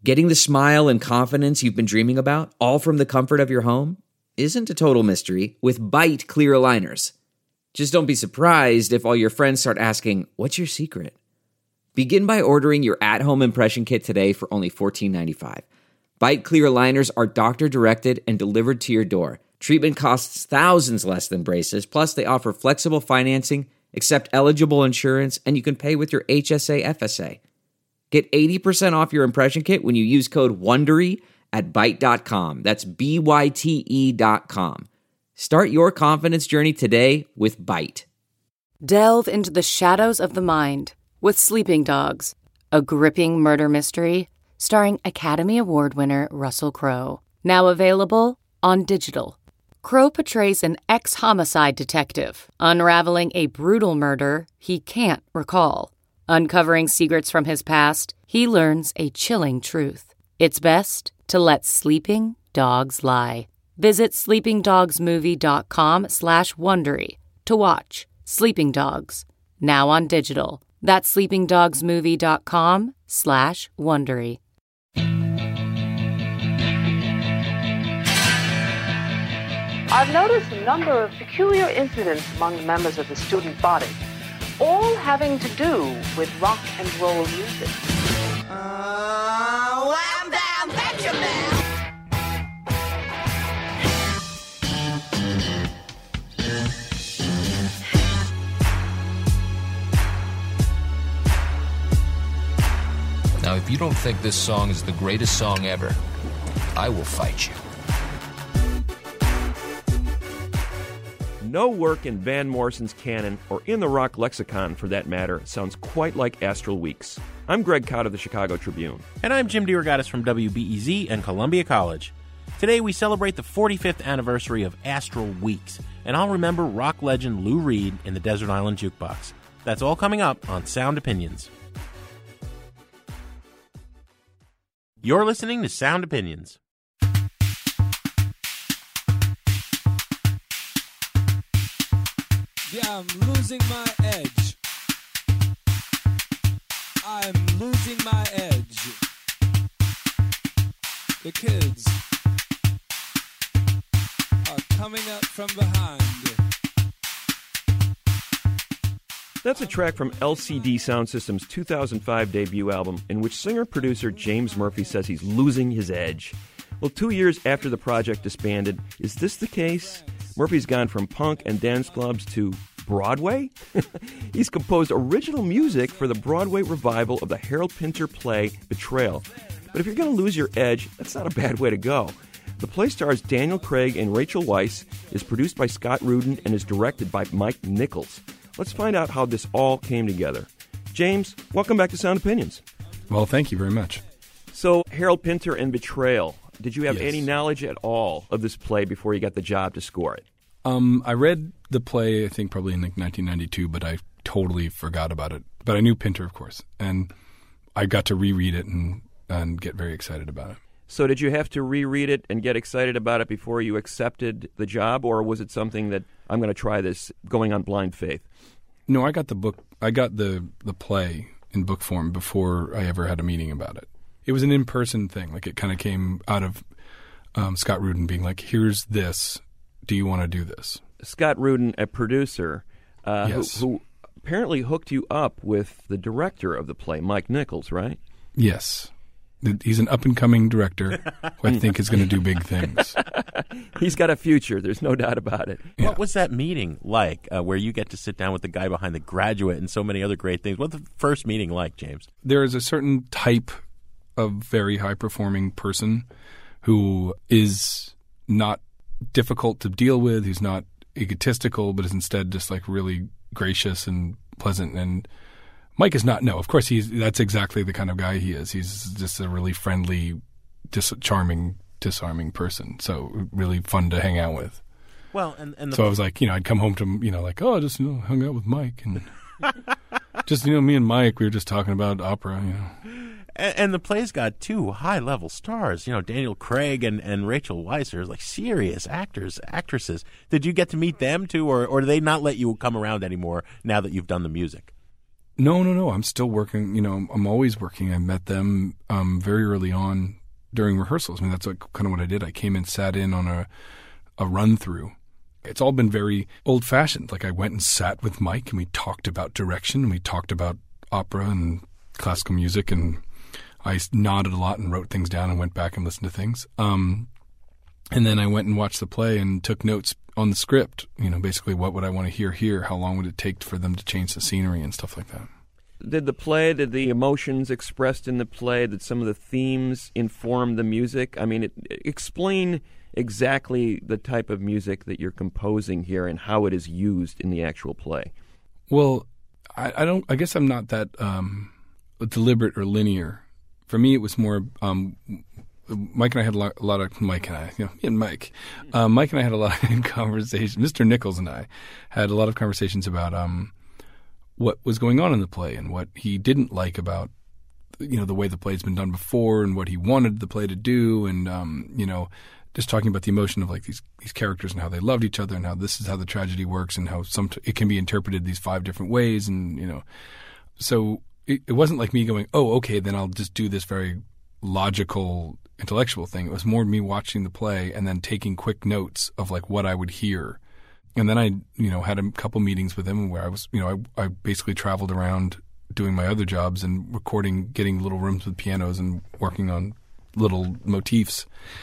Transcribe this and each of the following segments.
Getting the smile and confidence you've been dreaming about, all from the comfort of your home, isn't a total mystery with Byte clear aligners. Just don't be surprised if all your friends start asking, "What's your secret?" Begin by ordering your at-home impression kit today for only $14.95. Byte clear aligners are doctor-directed and delivered to your door. Treatment costs thousands less than braces, plus they offer flexible financing, accept eligible insurance, and you can pay with your HSA FSA. Get 80% off your impression kit when you use code WONDERY at Byte.com. That's BYTE.com. Start your confidence journey today with Byte. Delve into the shadows of the mind with Sleeping Dogs, a gripping murder mystery starring Academy Award winner Russell Crowe. Now available on digital. Crowe portrays an ex-homicide detective unraveling a brutal murder he can't recall. Uncovering secrets from his past, he learns a chilling truth. It's best to let sleeping dogs lie. Visit sleepingdogsmovie.com/Wondery to watch Sleeping Dogs, now on digital. That's sleepingdogsmovie.com/Wondery. I've noticed a number of peculiar incidents among the members of the student body, all having to do with rock and roll music. Wham bam, betcha bam. Now, if you don't think this song is the greatest song ever, I will fight you. No work in Van Morrison's canon, or in the rock lexicon for that matter, sounds quite like Astral Weeks. I'm Greg Cott of the Chicago Tribune. And I'm Jim DeRogatis from WBEZ and Columbia College. Today we celebrate the 45th anniversary of Astral Weeks, and I'll remember rock legend Lou Reed in the Desert Island Jukebox. That's all coming up on Sound Opinions. You're listening to Sound Opinions. Yeah, I'm losing my edge. I'm losing my edge. The kids are coming up from behind. That's a track from LCD Sound System's 2005 debut album, in which singer-producer James Murphy says he's losing his edge. Well, 2 years after the project disbanded, is this the case? Murphy's gone from punk and dance clubs to Broadway? He's composed original music for the Broadway revival of the Harold Pinter play Betrayal. But if you're going to lose your edge, that's not a bad way to go. The play stars Daniel Craig and Rachel Weisz, is produced by Scott Rudin, and is directed by Mike Nichols. Let's find out how this all came together. James, welcome back to Sound Opinions. Well, thank you very much. So, Harold Pinter and Betrayal. Did you have Yes. any knowledge at all of this play before you got the job to score it? I read the play, I think, probably in 1992, but I totally forgot about it. But I knew Pinter, of course, and I got to reread it and get very excited about it. So did you have to reread it and get excited about it before you accepted the job, or was it something that I'm going to try this going on blind faith? No, I got the book. I got the play in book form before I ever had a meeting about it. It was an in-person thing. Like, it kind of came out of Scott Rudin being like, "Here's this. Do you want to do this?" Scott Rudin, a producer, Yes. who apparently hooked you up with the director of the play, Mike Nichols, right? Yes. He's an up-and-coming director who I think is going to do big things. He's got a future. There's no doubt about it. Yeah. What was that meeting like, where you get to sit down with the guy behind The Graduate and so many other great things? What's the first meeting like, James? There is a certain type of very high-performing person who is not difficult to deal with, who's not egotistical, but is instead just like really gracious and pleasant. And Mike is not. No, of course that's exactly the kind of guy he is. He's just a really friendly, charming, disarming person. So really fun to hang out with. Well, and so I was like, I'd come home to like, oh, I just hung out with Mike, and just me and Mike, we were just talking about opera. And the play's got two high-level stars, Daniel Craig and Rachel Weisz are like serious actors, actresses. Did you get to meet them too, or do they not let you come around anymore now that you've done the music? No. I'm still working. I'm always working. I met them very early on during rehearsals. I mean, that's like kind of what I did. I came and sat in on a run through. It's all been very old fashioned. Like I went and sat with Mike and we talked about direction and we talked about opera and classical music, and I nodded a lot and wrote things down and went back and listened to things. And then I went and watched the play and took notes on the script, basically what would I want to hear here? How long would it take for them to change the scenery and stuff like that? Did the emotions expressed in the play, did some of the themes inform the music? I mean, explain exactly the type of music that you're composing here and how it is used in the actual play. Well, I guess I'm not that deliberate or linear. For me, it was more Mike and I had a lot of Mike and I, me and Mike. Mike and I had a lot of conversations. Mr. Nichols and I had a lot of conversations about what was going on in the play and what he didn't like about the way the play's been done before and what he wanted the play to do, and just talking about the emotion of like these characters and how they loved each other and how this is how the tragedy works and how it can be interpreted these 5 different ways, and so it wasn't like me going, oh, okay, then I'll just do this very logical intellectual thing. It was more me watching the play and then taking quick notes of like what I would hear. And then I, had a couple meetings with him where I was, I basically traveled around doing my other jobs and recording, getting little rooms with pianos and working on little motifs.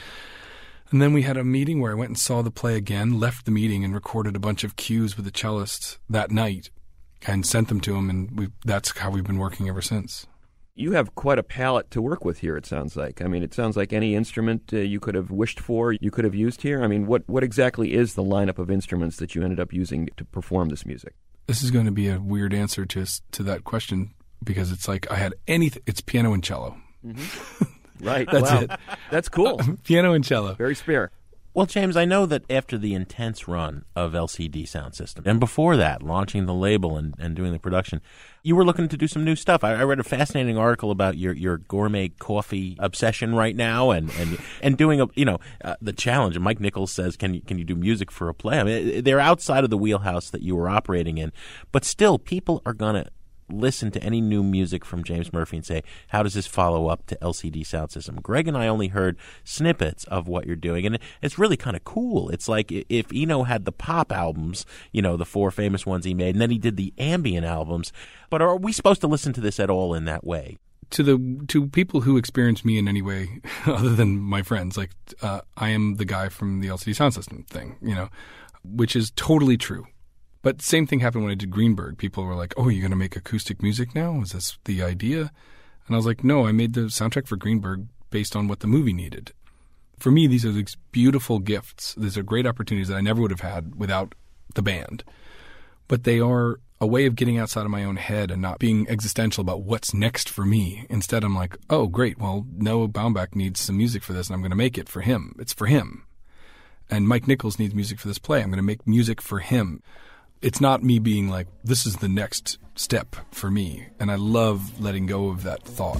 And then we had a meeting where I went and saw the play again, left the meeting and recorded a bunch of cues with the cellist that night and sent them to him, and that's how we've been working ever since. You have quite a palette to work with here, it sounds like. I mean, it sounds like any instrument you could have wished for, you could have used here. I mean, what exactly is the lineup of instruments that you ended up using to perform this music? This is going to be a weird answer to that question, because it's like I had anything. It's piano and cello. Mm-hmm. Right. That's wow. it. That's cool. Piano and cello. Very spare. Well, James, I know that after the intense run of LCD Sound System, and before that, launching the label and doing the production, you were looking to do some new stuff. I read a fascinating article about your gourmet coffee obsession right now, and doing the challenge. And Mike Nichols says, can you do music for a play? I mean, they're outside of the wheelhouse that you were operating in, but still, people are gonna listen to any new music from James Murphy and say, how does this follow up to LCD Sound System? Greg and I only heard snippets of what you're doing, and it's really kind of cool. It's like if Eno had the pop albums, the 4 famous ones he made, and then he did the ambient albums. But are we supposed to listen to this at all in that way? To people who experience me in any way other than my friends, like I am the guy from the LCD Sound System thing, which is totally true. But same thing happened when I did Greenberg. People were like, oh, you're going to make acoustic music now? Is this the idea? And I was like, no, I made the soundtrack for Greenberg based on what the movie needed. For me, these are these beautiful gifts. These are great opportunities that I never would have had without the band. But they are a way of getting outside of my own head and not being existential about what's next for me. Instead, I'm like, oh, great. Well, Noah Baumbach needs some music for this, and I'm going to make it for him. It's for him. And Mike Nichols needs music for this play. I'm going to make music for him. It's not me being like, this is the next step for me. And I love letting go of that thought.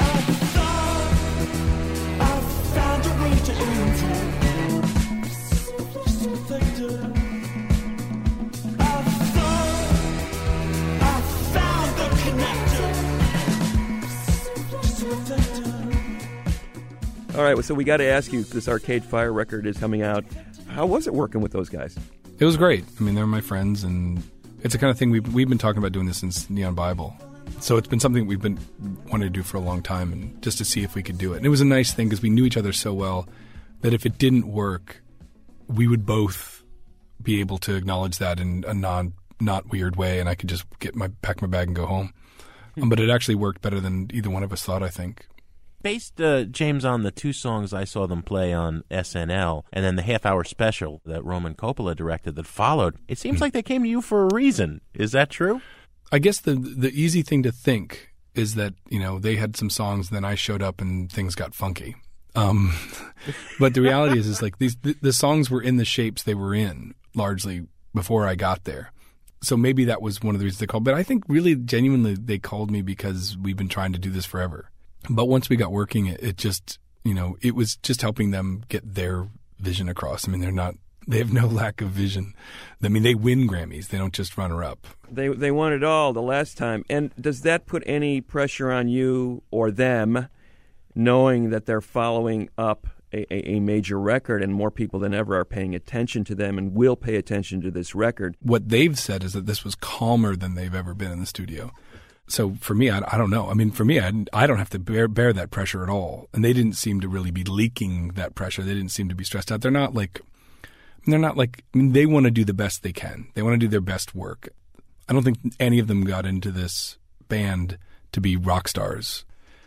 All right, so we got to ask you, this Arcade Fire record is coming out. How was it working with those guys? It was great. I mean, they're my friends, and it's the kind of thing we've been talking about doing this since Neon Bible. So it's been something we've been wanting to do for a long time, and just to see if we could do it. And it was a nice thing because we knew each other so well that if it didn't work, we would both be able to acknowledge that in a not weird way, and I could just pack my bag and go home. But it actually worked better than either one of us thought, I think. Based, James, on the 2 songs I saw them play on SNL, and then the half-hour special that Roman Coppola directed that followed, it seems like they came to you for a reason. Is that true? I guess the easy thing to think is that, they had some songs, and then I showed up and things got funky. But the reality is like the songs were in the shapes they were in, largely, before I got there. So maybe that was one of the reasons they called. But I think really, genuinely, they called me because we've been trying to do this forever. But once we got working, it just, it was just helping them get their vision across. I mean, they're not They have no lack of vision. I mean, they win Grammys. They don't just runner-up. They won it all the last time. And does that put any pressure on you or them, knowing that they're following up a major record and more people than ever are paying attention to them and will pay attention to this record? What they've said is that this was calmer than they've ever been in the studio. So for me, I don't know. I mean, for me, I don't have to bear that pressure at all. And they didn't seem to really be leaking that pressure. They didn't seem to be stressed out. They want to do the best they can. They want to do their best work. I don't think any of them got into this band to be rock stars.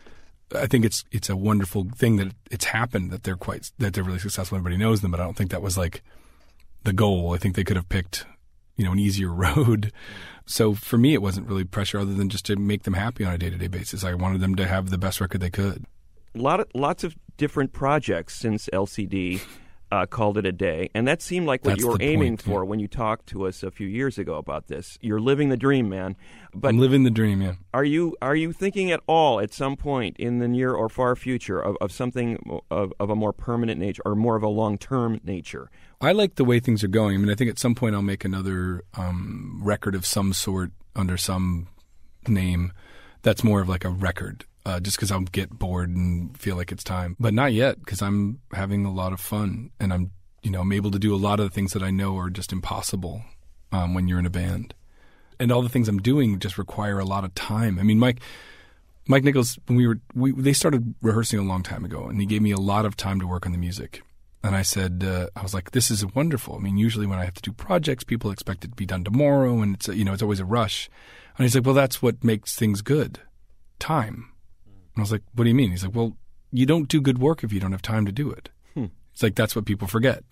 I think it's a wonderful thing that it's happened, that they're really successful. Everybody knows them, but I don't think that was like the goal. I think they could have picked, an easier road. So for me, it wasn't really pressure other than just to make them happy on a day-to-day basis. I wanted them to have the best record they could. Lots of different projects since LCD called it a day, and that seemed like what you were aiming for when you talked to us a few years ago about this. You're living the dream, man. But I'm living the dream, yeah. Are you thinking at all at some point in the near or far future of something of a more permanent nature or more of a long-term nature? I like the way things are going. I mean, I think at some point I'll make another record of some sort under some name that's more of like a record. Just because I'll get bored and feel like it's time. But not yet, because I'm having a lot of fun. And I'm able to do a lot of the things that I know are just impossible when you're in a band. And all the things I'm doing just require a lot of time. I mean, Mike Nichols, when they started rehearsing a long time ago, and he gave me a lot of time to work on the music. And I said, I was like, this is wonderful. I mean, usually when I have to do projects, people expect it to be done tomorrow, and it's always a rush. And he's like, well, that's what makes things good. Time. And I was like, what do you mean? He's like, well, you don't do good work if you don't have time to do it. It's like, that's what people forget.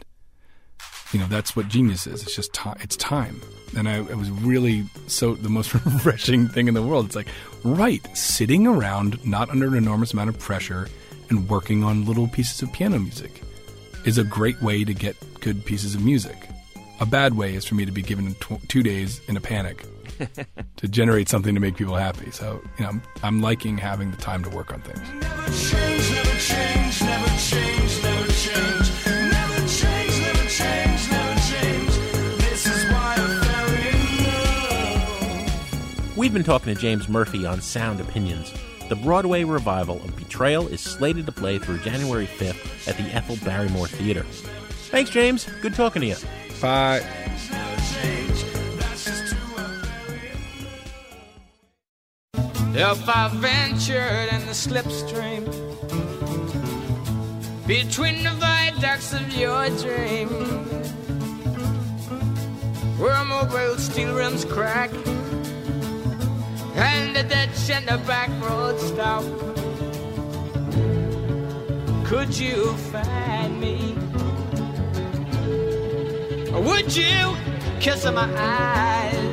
That's what genius is. It's just time. It's time. And it was really the most refreshing thing in the world. It's like, right, sitting around, not under an enormous amount of pressure and working on little pieces of piano music is a great way to get good pieces of music. A bad way is for me to be given 2 days in a panic to generate something to make people happy. So, I'm liking having the time to work on things. Never change, never change, never change, never change. Never change, never change, never change. This is why I fell in love. We've been talking to James Murphy on Sound Opinions. The Broadway revival of Betrayal is slated to play through January 5th at the Ethel Barrymore Theater. Thanks, James. Good talking to you. Bye. If I ventured in the slipstream between the viaducts of your dream, where mobile steel rims crack and the ditch and the back road stop, could you find me? Or would you kiss my eyes,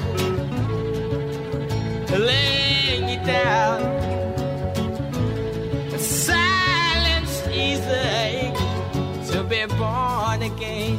laying you down? Silence easy to be born again.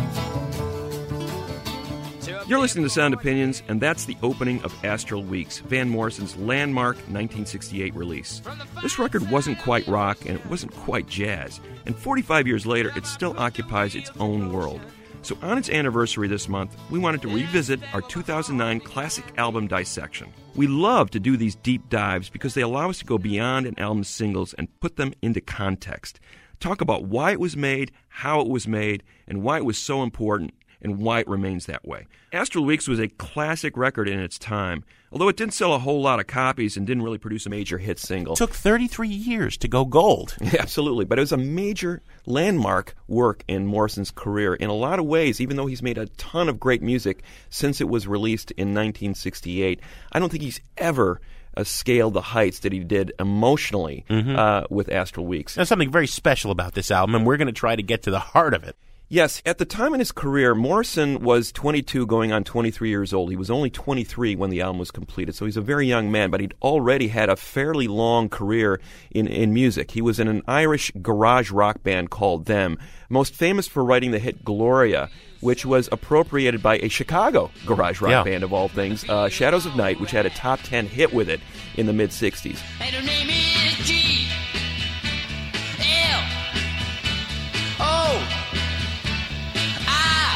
You're listening to Sound Opinions, and that's the opening of Astral Weeks, Van Morrison's landmark 1968 release. This record wasn't quite rock, and it wasn't quite jazz, and 45 years later, it still occupies its own world. So on its anniversary this month, we wanted to revisit our 2009 classic album dissection. We love to do these deep dives because they allow us to go beyond an album's singles and put them into context. Talk about why it was made, how it was made, and why it was so important, and why it remains that way. Astral Weeks was a classic record in its time, although it didn't sell a whole lot of copies and didn't really produce a major hit single. It took 33 years to go gold. Yeah, absolutely, but it was a major landmark work in Morrison's career in a lot of ways, even though he's made a ton of great music since it was released in 1968. I don't think he's ever scaled the heights that he did emotionally with Astral Weeks. There's something very special about this album, and we're going to try to get to the heart of it. Yes, at the time in his career, Morrison was 22 going on 23 years old. He was only 23 when the album was completed, so he's a very young man, but he'd already had a fairly long career in music. He was in an Irish garage rock band called Them, most famous for writing the hit Gloria, which was appropriated by a Chicago garage rock band of all things, Shadows of Night, which had a top 10 hit with it in the mid-60s. And her name is G-L-O-I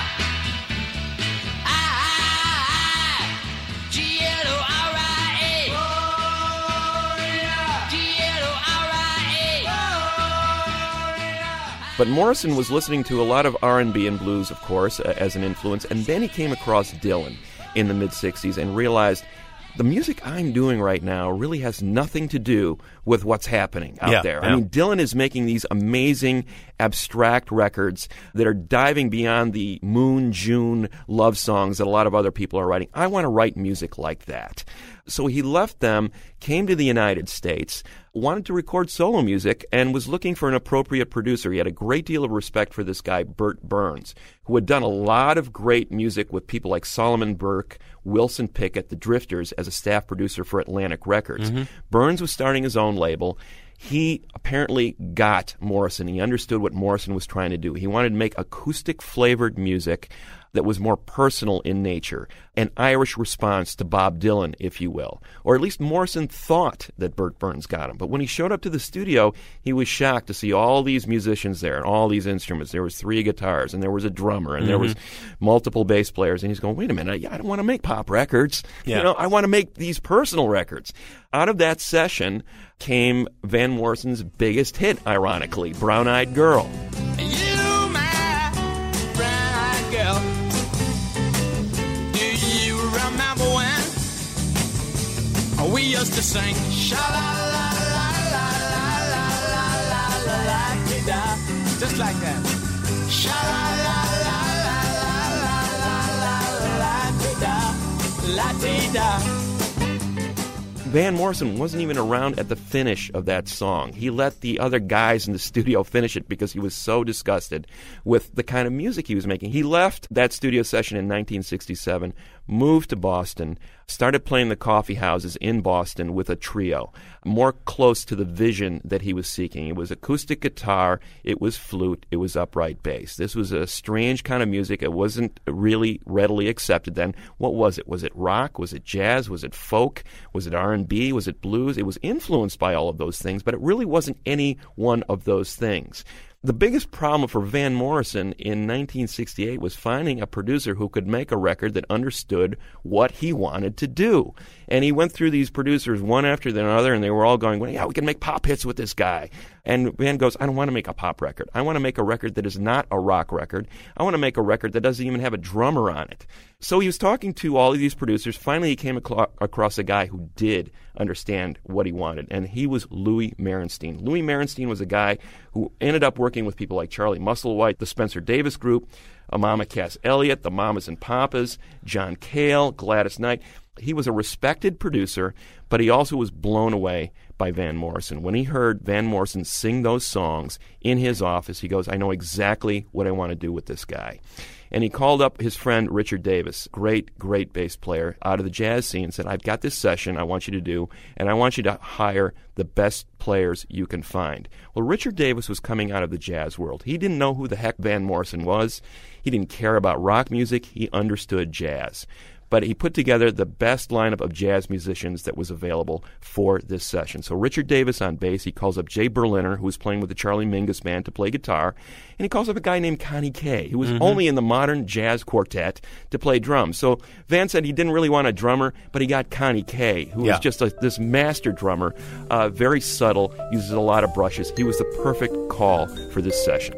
But Morrison was listening to a lot of R&B and blues, of course, as an influence, and then he came across Dylan in the mid-'60s and realized the music I'm doing right now really has nothing to do with what's happening out there. I mean, Dylan is making these amazing, abstract records that are diving beyond the Moon, June love songs that a lot of other people are writing. I want to write music like that. So he left them, came to the United States, wanted to record solo music, and was looking for an appropriate producer. He had a great deal of respect for this guy, Bert Burns, who had done a lot of great music with people like Solomon Burke, Wilson Pickett, the Drifters, as a staff producer for Atlantic Records. Burns was starting his own label. He apparently got Morrison. He understood what Morrison was trying to do. He wanted to make acoustic-flavored music that was more personal in nature, an Irish response to Bob Dylan, if you will. Or at least Morrison thought that Bert Burns got him. But when he showed up to the studio, he was shocked to see all these musicians there and all these instruments. There was 3 guitars, and there was a drummer, and there was multiple bass players. And he's going, wait a minute, I don't want to make pop records. You know, I want to make these personal records. Out of that session came Van Morrison's biggest hit, ironically, Brown Eyed Girl. You, my brown-eyed girl. Do you remember when we used to sing sha-la-la-la-la-la-la-la-la-la-la-la-la-la-la-la-la-la-la-la, just like that. Sha-la-la-la-la-la-la-la-la-la-la-la-la-la-la. Van Morrison wasn't even around at the finish of that song. He let the other guys in the studio finish it because he was so disgusted with the kind of music he was making. He left that studio session in 1967, moved to Boston, started playing the coffee houses in Boston with a trio, more close to the vision that he was seeking. It was acoustic guitar, it was flute, it was upright bass. This was a strange kind of music. It wasn't really readily accepted then. What was it? Was it rock? Was it jazz? Was it folk? Was it R&B? Was it blues? It was influenced by all of those things, but it really wasn't any one of those things. The biggest problem for Van Morrison in 1968 was finding a producer who could make a record that understood what he wanted to do. And he went through these producers one after another, and they were all going, well, yeah, we can make pop hits with this guy. And Van goes, I don't want to make a pop record. I want to make a record that is not a rock record. I want to make a record that doesn't even have a drummer on it. So he was talking to all of these producers. Finally, he came across a guy who did understand what he wanted, and he was Louis Merenstein. Louis Merenstein was a guy who ended up working with people like Charlie Musselwhite, the Spencer Davis Group, Mama Cass Elliot, the Mamas and Papas, John Cale, Gladys Knight. He was a respected producer, but he also was blown away by Van Morrison. When he heard Van Morrison sing those songs in his office, he goes, I know exactly what I want to do with this guy. And he called up his friend Richard Davis, great bass player out of the jazz scene, and said, I've got this session I want you to do, and I want you to hire the best players you can find. Well, Richard Davis was coming out of the jazz world. He didn't know who the heck Van Morrison was. He didn't care about rock music. He understood jazz. But he put together the best lineup of jazz musicians that was available for this session. So Richard Davis on bass, he calls up Jay Berliner, who was playing with the Charlie Mingus Band, to play guitar, and he calls up a guy named Connie Kay, who was only in the modern jazz quartet, to play drums. So Van said he didn't really want a drummer, but he got Connie Kay, who was just this master drummer, very subtle, uses a lot of brushes. He was the perfect call for this session.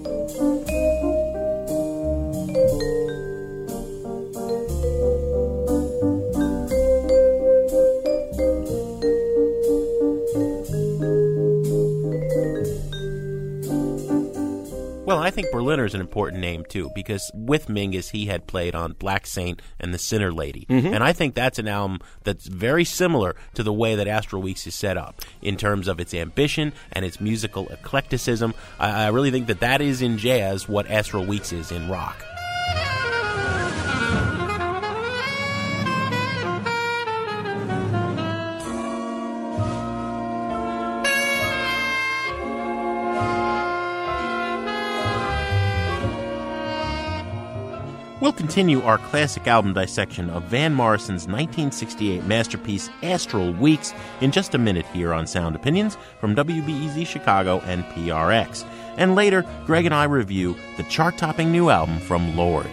Well, I think Berliner's an important name, too, because with Mingus, he had played on Black Saint and The Sinner Lady. And I think that's an album that's very similar to the way that Astral Weeks is set up in terms of its ambition and its musical eclecticism. I really think that that is in jazz what Astral Weeks is in rock. We'll continue our classic album dissection of Van Morrison's 1968 masterpiece, Astral Weeks, in just a minute here on Sound Opinions from WBEZ Chicago and PRX. And later, Greg and I review the chart-topping new album from Lord.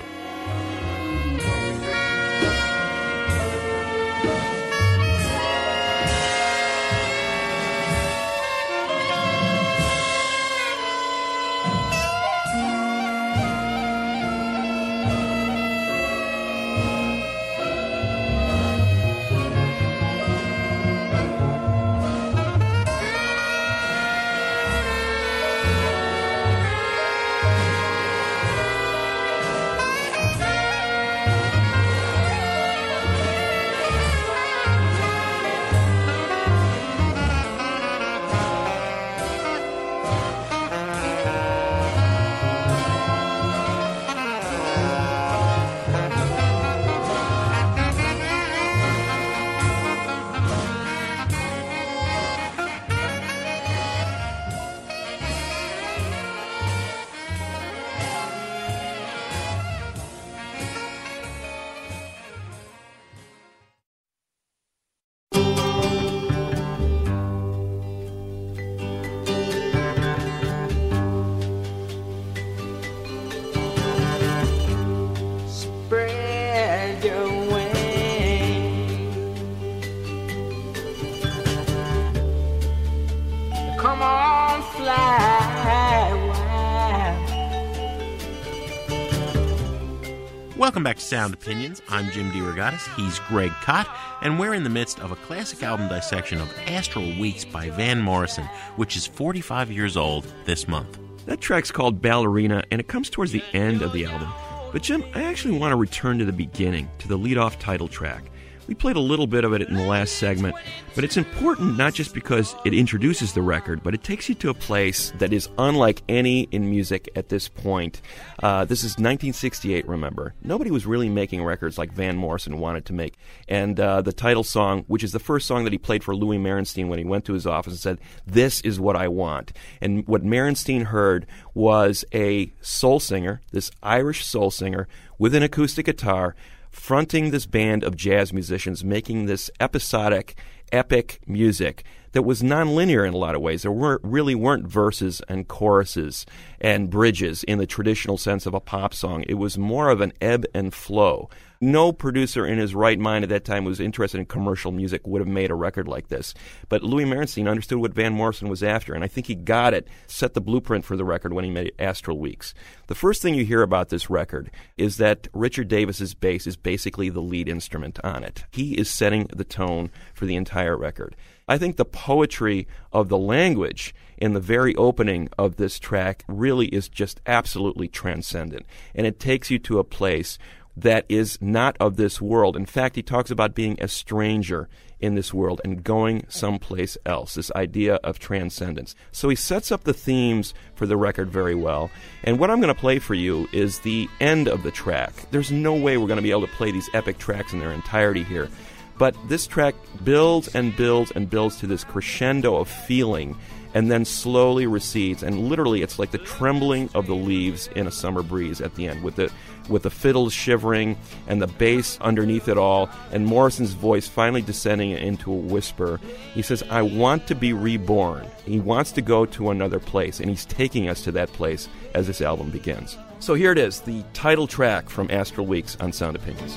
Welcome back to Sound Opinions. I'm Jim DeRogatis. He's Greg Kot, and we're in the midst of a classic album dissection of Astral Weeks by Van Morrison, which is 45 years old this month. That track's called Ballerina, and it comes towards the end of the album. But Jim, I actually want to return to the beginning, to the lead-off title track. We played a little bit of it in the last segment, but it's important not just because it introduces the record, but it takes you to a place that is unlike any in music at this point. This is 1968, remember. Nobody was really making records like Van Morrison wanted to make. And the title song, which is the first song that he played for Louis Merenstein when he went to his office and said, "This is what I want." And what Merenstein heard was a soul singer, this Irish soul singer, with an acoustic guitar, fronting this band of jazz musicians, making this episodic, epic music that was nonlinear in a lot of ways. There really weren't verses and choruses and bridges in the traditional sense of a pop song. It was more of an ebb and flow. No producer in his right mind at that time who was interested in commercial music would have made a record like this. But Louis Merenstein understood what Van Morrison was after, and I think he got it, set the blueprint for the record when he made Astral Weeks. The first thing you hear about this record is that Richard Davis's bass is basically the lead instrument on it. He is setting the tone for the entire record. I think the poetry of the language in the very opening of this track really is just absolutely transcendent, and it takes you to a place that is not of this world. In fact, he talks about being a stranger in this world and going someplace else, this idea of transcendence. So he sets up the themes for the record very well. And what I'm going to play for you is the end of the track. There's no way we're going to be able to play these epic tracks in their entirety here. But this track builds and builds and builds to this crescendo of feeling and then slowly recedes. And literally, it's like the trembling of the leaves in a summer breeze at the end, with the fiddles shivering and the bass underneath it all, and Morrison's voice finally descending into a whisper. He says, "I want to be reborn." He wants to go to another place, and he's taking us to that place as this album begins. So here it is, the title track from Astral Weeks on Sound Opinions.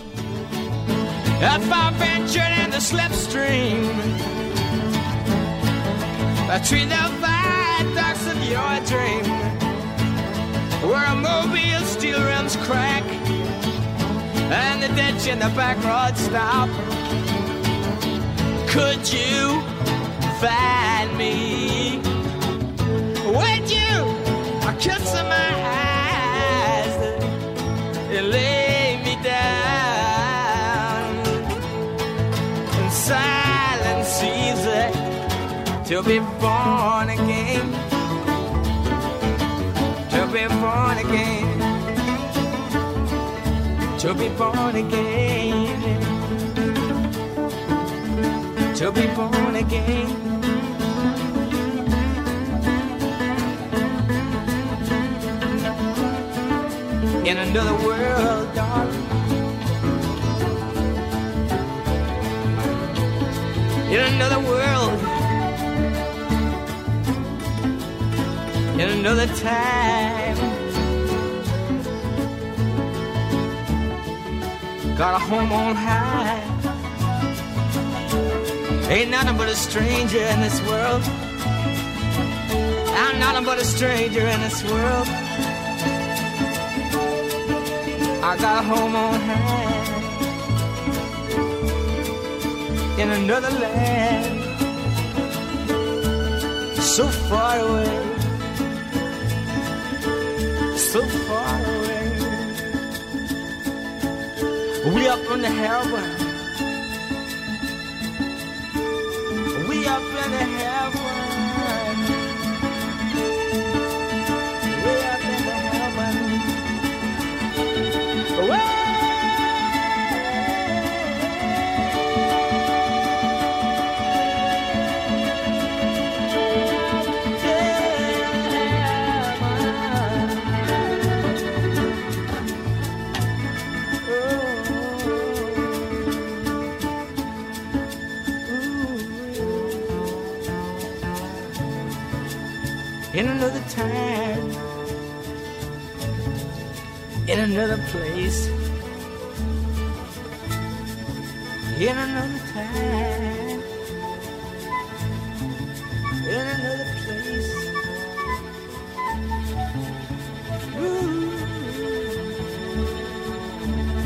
If I ventured in the slipstream between the viaducts of your dream, where a mobile steel rims crack and the ditch in the back road stop, could you find me? Would you kiss my eyes and lay me down in silence easy to be born again, to be born again, to be born again, to be born again. In another world, darling, in another world, in another time, got a home on high, ain't nothing but a stranger in this world, I'm nothing but a stranger in this world, I got a home on high, in another land, so far away, so far away. We up in the heaven, we up in the heaven, we up in the heaven. Away. In another time, in another place, in another time, in another place. Ooh.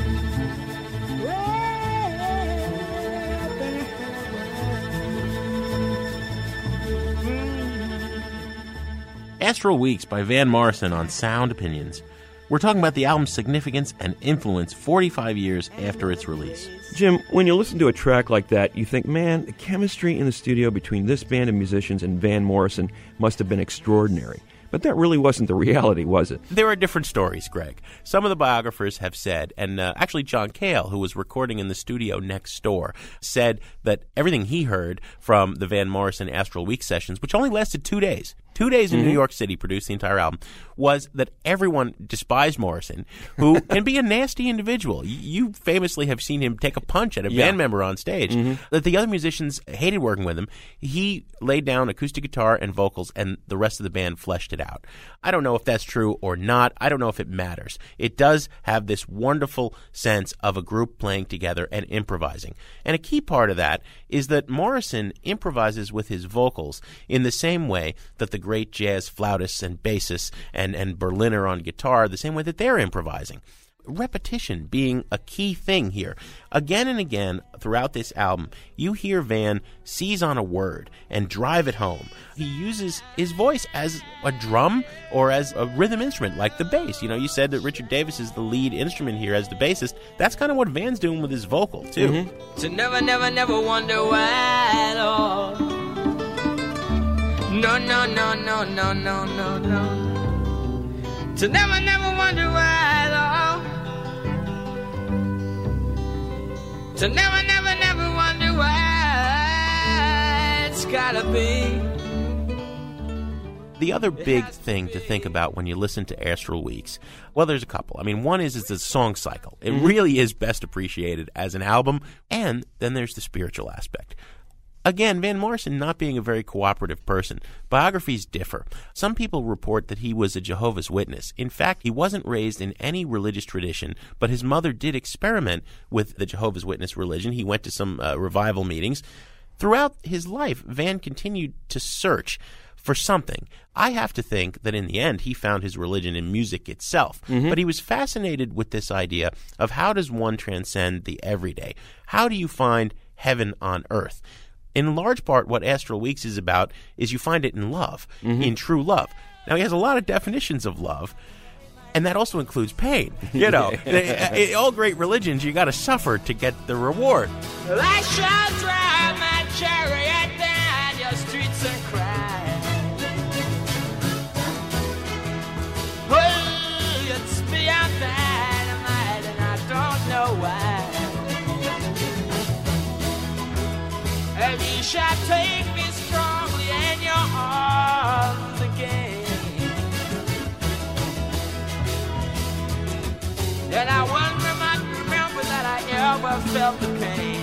Astral Weeks by Van Morrison on Sound Opinions. We're talking about the album's significance and influence 45 years after its release. Jim, when you listen to a track like that, you think, man, the chemistry in the studio between this band of musicians and Van Morrison must have been extraordinary. But that really wasn't the reality, was it? There are different stories, Greg. Some of the biographers have said, and actually John Cale, who was recording in the studio next door, said that everything he heard from the Van Morrison Astral Week sessions, which only lasted 2 days, 2 days in New York City, produced the entire album, was that everyone despised Morrison, who can be a nasty individual. You famously have seen him take a punch at a band member on stage. That the other musicians hated working with him. He laid down acoustic guitar and vocals, and the rest of the band fleshed it out. I don't know if that's true or not. I don't know if it matters. It does have this wonderful sense of a group playing together and improvising. And a key part of that is that Morrison improvises with his vocals in the same way that the great jazz flautists and bassists and Berliner on guitar, the same way that they're improvising. Repetition being a key thing here. Again and again throughout this album, you hear Van seize on a word and drive it home. He uses his voice as a drum or as a rhythm instrument like the bass. You know, you said that Richard Davis is the lead instrument here as the bassist. That's kind of what Van's doing with his vocal, too. To never, never, never wonder why, Lord. No, no, no, no, no, no, no, no. To never, never wonder why, Lord. To never, never, never wonder why it's gotta be. The other big thing to think about when you listen to Astral Weeks, well, there's a couple. I mean, one is it's a song cycle. It really is best appreciated as an album, and then there's the spiritual aspect. Again, Van Morrison not being a very cooperative person. Biographies differ. Some people report that he was a Jehovah's Witness. In fact, he wasn't raised in any religious tradition, but his mother did experiment with the Jehovah's Witness religion. He went to some revival meetings. Throughout his life, Van continued to search for something. I have to think that in the end he found his religion in music itself. But he was fascinated with this idea of how does one transcend the everyday? How do you find heaven on earth? In large part, what Astral Weeks is about is you find it in love, in true love. Now, he has a lot of definitions of love, and that also includes pain. You know, in all great religions, you got to suffer to get the reward. Well, I shall drive my chariot down your streets and cry. Oh, it's beyond dynamite, and I don't know why. And you shall take me strongly in your arms again. And I wonder might remember that I ever felt the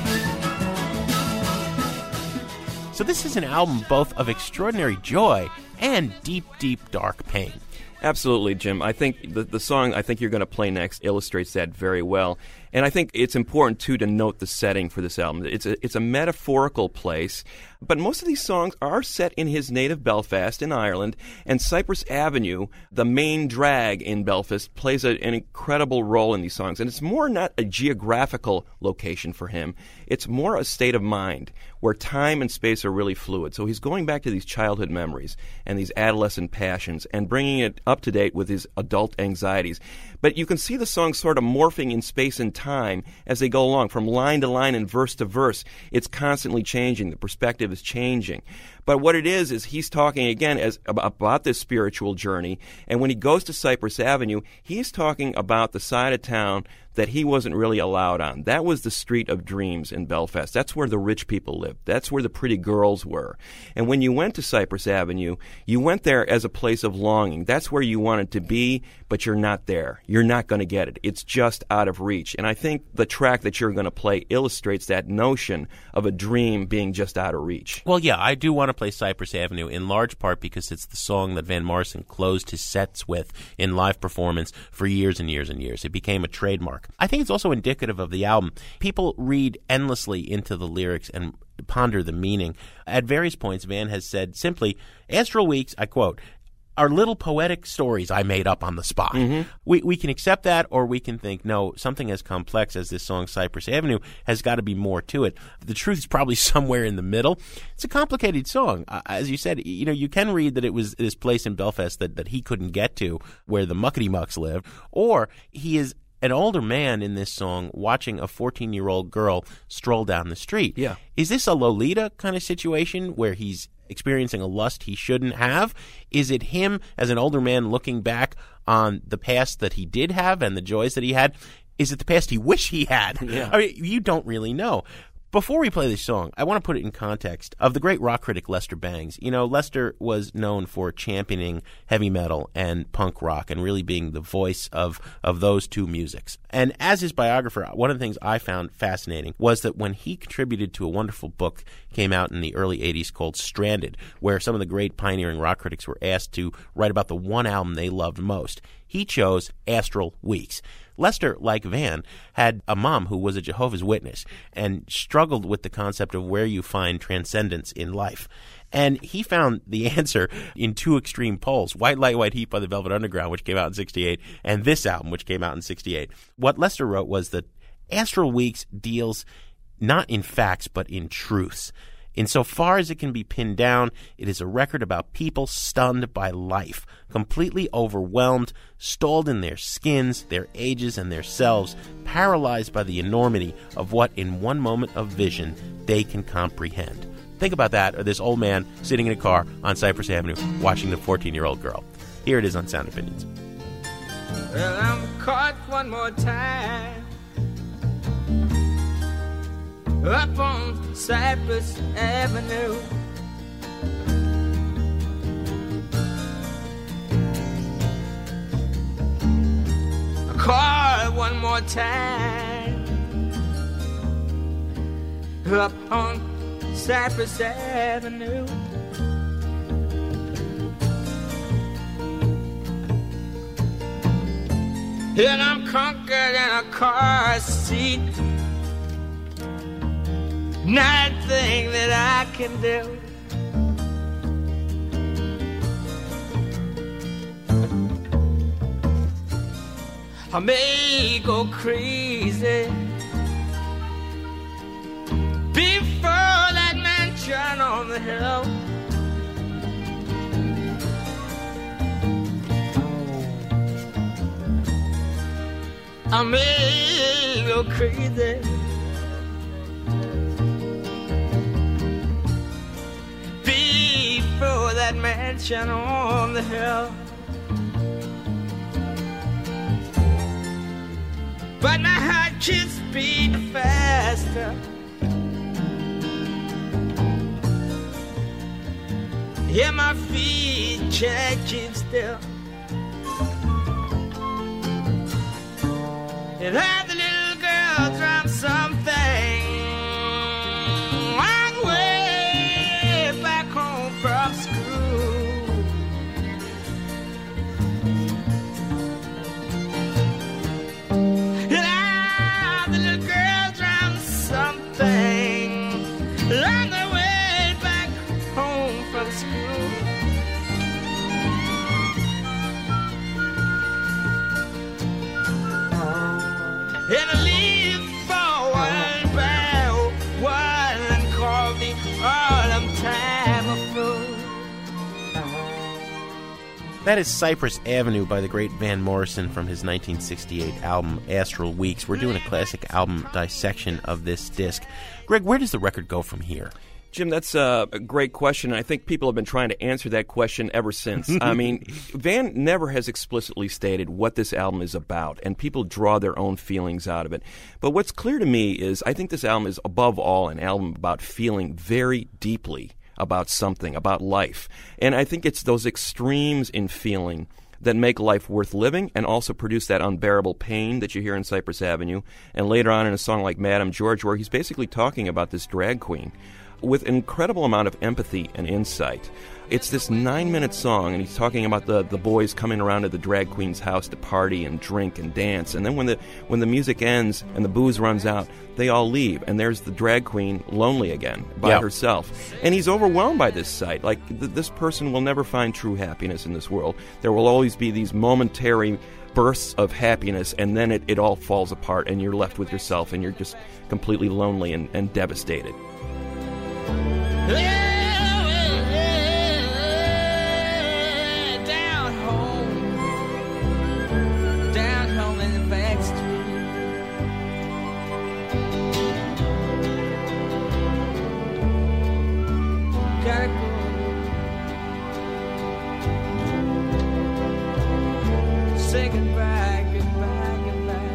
pain. So this is an album both of extraordinary joy and deep, deep, dark pain. Absolutely, Jim. I think the song I think you're going to play next illustrates that very well. And I think it's important, too, to note the setting for this album. It's a metaphorical place, but most of these songs are set in his native Belfast in Ireland, and Cypress Avenue, the main drag in Belfast, plays an incredible role in these songs. And it's more not a geographical location for him. It's more a state of mind where time and space are really fluid. So he's going back to these childhood memories and these adolescent passions and bringing it up to date with his adult anxieties. But you can see the songs sort of morphing in space and time as they go along, from line to line and verse to verse. It's constantly changing. The perspective is changing. But what it is he's talking, again, about this spiritual journey. And when he goes to Cypress Avenue, he's talking about the side of town that he wasn't really allowed on. That was the street of dreams in Belfast. That's where the rich people lived. That's where the pretty girls were. And when you went to Cypress Avenue, you went there as a place of longing. That's where you wanted to be, but you're not there. You're not going to get it. It's just out of reach. And I think the track that you're going to play illustrates that notion of a dream being just out of reach. Well, yeah, I do want to play Cypress Avenue in large part because it's the song that Van Morrison closed his sets with in live performance for years and years and years. It became a trademark. I think it's also indicative of the album. People read endlessly into the lyrics and ponder the meaning. At various points, Van has said simply, Astral Weeks, I quote, are little poetic stories I made up on the spot. We can accept that, or we can think, no, something as complex as this song Cypress Avenue has got to be more to it. The truth is probably somewhere in the middle. It's a complicated song. As you said, you can read that it was this place in Belfast that he couldn't get to where the Muckety Mucks live, or he is an older man in this song watching a 14-year-old girl stroll down the street. Yeah. Is this a Lolita kind of situation where he's experiencing a lust he shouldn't have? Is it him as an older man looking back on the past that he did have and the joys that he had? Is it the past he wish he had? Yeah. I mean, you don't really know. Before we play this song, I want to put it in context of the great rock critic Lester Bangs. Lester was known for championing heavy metal and punk rock and really being the voice of those two musics. And as his biographer, one of the things I found fascinating was that when he contributed to a wonderful book came out in the early 80s called Stranded, where some of the great pioneering rock critics were asked to write about the one album they loved most, he chose Astral Weeks. Lester, like Van, had a mom who was a Jehovah's Witness and struggled with the concept of where you find transcendence in life. And he found the answer in two extreme poles, White Light, White Heat by the Velvet Underground, which came out in 68, and this album, which came out in 68. What Lester wrote was that Astral Weeks deals not in facts, but in truths. Insofar as it can be pinned down, it is a record about people stunned by life, completely overwhelmed, stalled in their skins, their ages, and their selves, paralyzed by the enormity of what in one moment of vision they can comprehend. Think about that, or this old man sitting in a car on Cypress Avenue watching the 14-year-old girl. Here it is on Sound Opinions. Well, I'm caught one more time up on Cypress Avenue. Caught one more time up on Cypress Avenue. And I'm conquered in a car seat. Nothing that I can do. I may go crazy before that mansion on the hill. I may go crazy before that mansion on the hill. But my heart keeps beating faster. Yeah, my feet can't keep still. And how the little girl dropped something on the way back home from school. And how the little girl dropped something on the way back home from school. And I leave for one bell, one called the autumn time of fool. That is Cypress Avenue by the great Van Morrison from his 1968 album Astral Weeks. We're doing a classic album dissection of this disc. Greg, where does the record go from here? Jim, that's a great question. I think people have been trying to answer that question ever since. I mean, Van never has explicitly stated what this album is about, and people draw their own feelings out of it. But what's clear to me is I think this album is, above all, an album about feeling very deeply about something, about life. And I think it's those extremes in feeling that make life worth living and also produce that unbearable pain that you hear in Cypress Avenue. And later on in a song like Madame George, where he's basically talking about this drag queen. with an incredible amount of empathy and insight. It's this 9-minute song, and he's talking about the boys coming around to the drag queen's house to party and drink and dance. And then when the music ends and the booze runs out, they all leave, and there's the drag queen lonely again by herself. And he's overwhelmed by this sight. Like, this person will never find true happiness in this world. There will always be these momentary bursts of happiness, and then it all falls apart, and you're left with yourself, and you're just completely lonely and devastated. Down home in the back street. Gotta go. Say goodbye, goodbye, goodbye.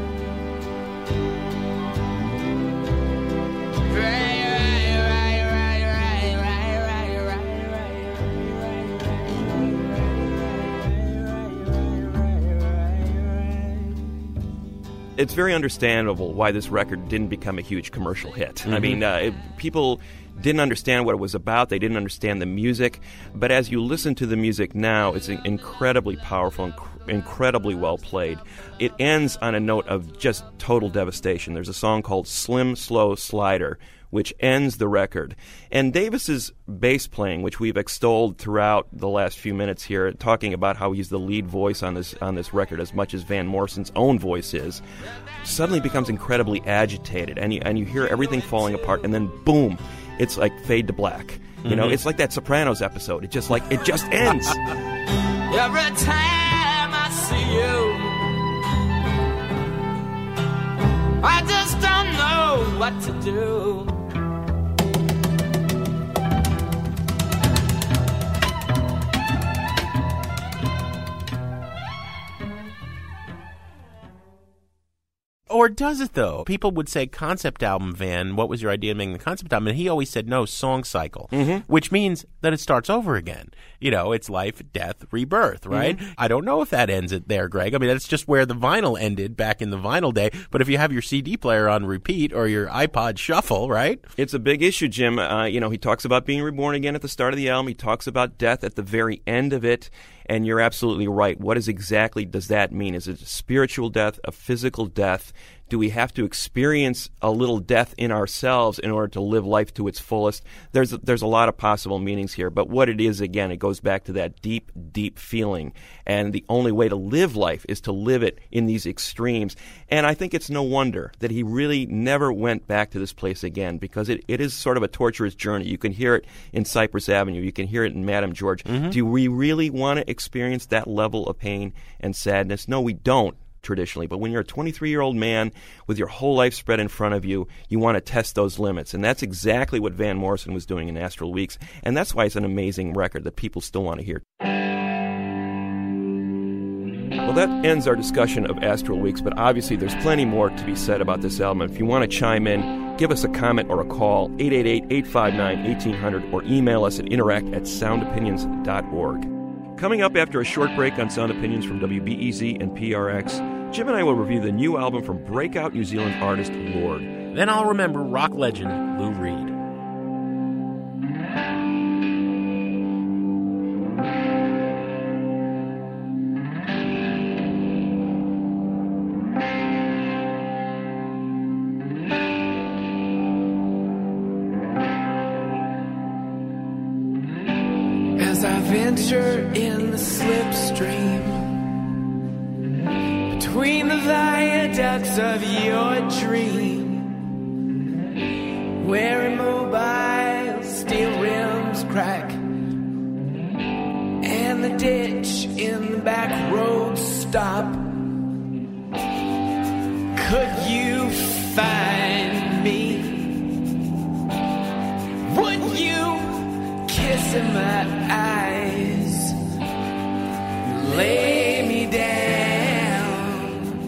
It's very understandable why this record didn't become a huge commercial hit. Mm-hmm. I mean, people didn't understand what it was about. They didn't understand the music. But as you listen to the music now, it's incredibly powerful, incredibly well played. It ends on a note of just total devastation. There's a song called Slim Slow Slider, which ends the record. And Davis's bass playing, which we've extolled throughout the last few minutes here, talking about how he's the lead voice on this record as much as Van Morrison's own voice is, suddenly becomes incredibly agitated. And you hear everything falling apart, and then boom, it's like fade to black. You know, it's like that Sopranos episode. It just ends. Every time I see you, I just don't know what to do. Or does it, though? People would say concept album, Van. What was your idea of making the concept album? And he always said no, song cycle, which means that it starts over again. You know, it's life, death, rebirth, right? I don't know if that ends it there, Greg. I mean, that's just where the vinyl ended back in the vinyl day. But if you have your CD player on repeat or your iPod shuffle, right? It's a big issue, Jim. He talks about being reborn again at the start of the album. He talks about death at the very end of it. And you're absolutely right. What exactly does that mean? Is it a spiritual death, a physical death? Do we have to experience a little death in ourselves in order to live life to its fullest? There's a lot of possible meanings here. But what it is, again, it goes back to that deep, deep feeling. And the only way to live life is to live it in these extremes. And I think it's no wonder that he really never went back to this place again, because it is sort of a torturous journey. You can hear it in Cypress Avenue. You can hear it in Madame George. Do we really want to experience that level of pain and sadness? No, we don't. Traditionally, but when you're a 23-year-old man with your whole life spread in front of you, you want to test those limits, and that's exactly what Van Morrison was doing in Astral Weeks, and that's why it's an amazing record that people still want to hear. Well, that ends our discussion of Astral Weeks, but obviously there's plenty more to be said about this album. If you want to chime in, give us a comment or a call, 888-859-1800, or email us at interact@soundopinions.org. Coming up after a short break on Sound Opinions from WBEZ and PRX, Jim and I will review the new album from breakout New Zealand artist Lorde. Then I'll remember rock legend Lou Reed. As I venture in the slipstream between the viaducts of your dream, where immobile steel rims crack and the ditch in the back road stop, could you find me? Would you kiss in my eyes, lay me down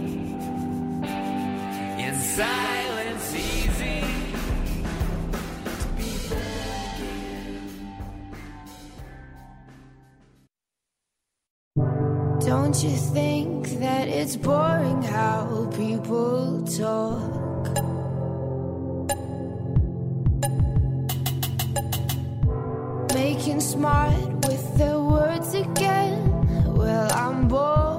in silence, easy to be born again. Don't you think that it's boring how people talk? making smart with their words again. Well, I'm bored.